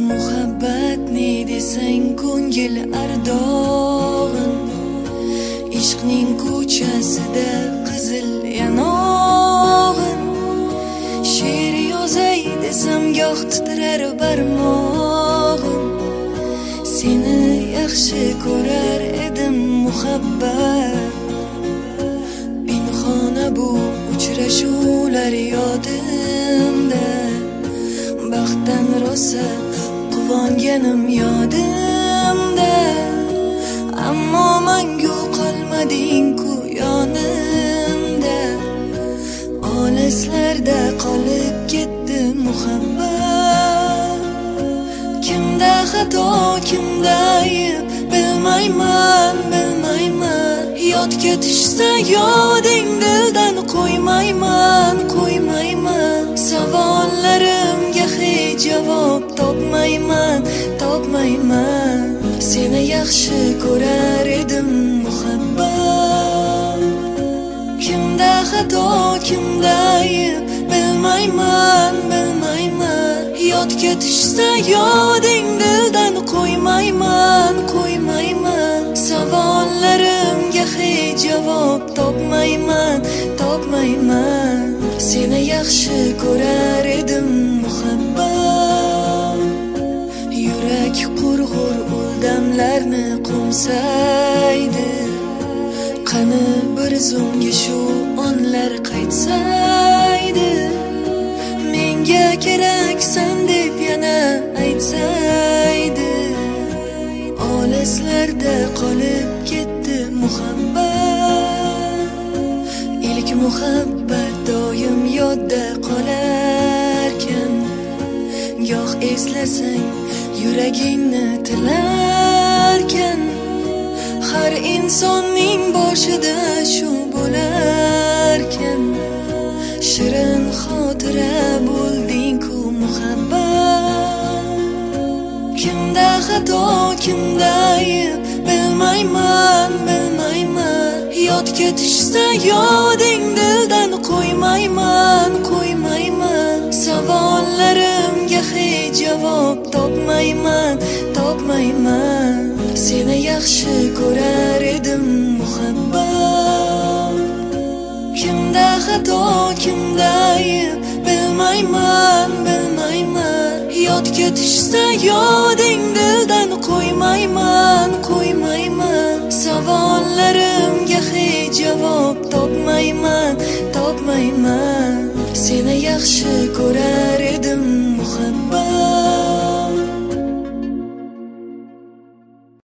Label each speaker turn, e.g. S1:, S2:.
S1: Muhabbat ne desang ko'ngil ardog'in, ishqning ko'chasida qizil yanog'in. She'r yozay desam goh titrar barmog'im, seni yaxshi ko'rar edim muhabbat. Pinhona bu uchrashuvlar yodimda, baxtdan rosa quvonganim yodimda. Ammo mangu qolmading-ku yonimda, olislarda qolib ketdi muhabbat. Kimda xato, kimda ayb, bilmayman, bilmayman. Yodga tushsa yoding dildan qo'ymayman, qo'ymayman. Savollarimga hech javob topmayman, topmayman. Seni yaxshi ko'rar edim muhabbat. Kimda xato, kimda ayb, bilmayman, bilmayman. Yodga tushsa yoding dildan qo'ymayman, qo'ymayman. Savollarimga hech javob topmayman, topmayman. Seni yaxshi ko'rar edim muhabbat. Yurak qurg'ur damlarni qo'msaydi, qani bir zumga shu onlar qaytsaydi. Menga keraksan deb yana aytsaydi, olislarda qolib ketdi muhabbat. Ilk muhabbat doim yodda qolarkan, goh eslasang yuragingni tilarkan. Har insonning boshida shu bo'larkan, shirin xotira bo'lding-ku muhabbat. Kimda xato, kimda ayb, bilmayman, bilmayman. Yodga tushsa yoding dildan qo'ymayman, qo'ymayman. Savollarimga hech javob topmayman, topmayman. Seni yaxshi ko'rar edim muhabbat. Kimda xato, kimda ayb, bilmayman, bilmayman. Yodga tushsa yoding dildan qo'ymayman, qo'ymayman. Savollarimga hech javob topmayman, topmayman. Seni yaxshi ko'rar